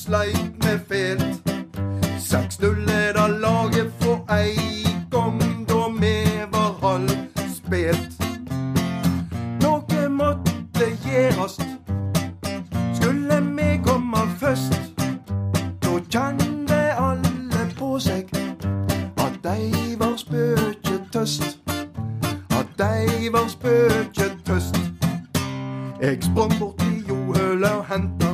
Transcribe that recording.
sleit med felt. 6-0 da laget for en gang, da vi var halvspilt. Noe måtte gjøres, skulle vi komme først. Da kjente alle på seg at de var spøkjetøst. At de var spøkjetøst. Jeg sprang bort til Johøl og hentet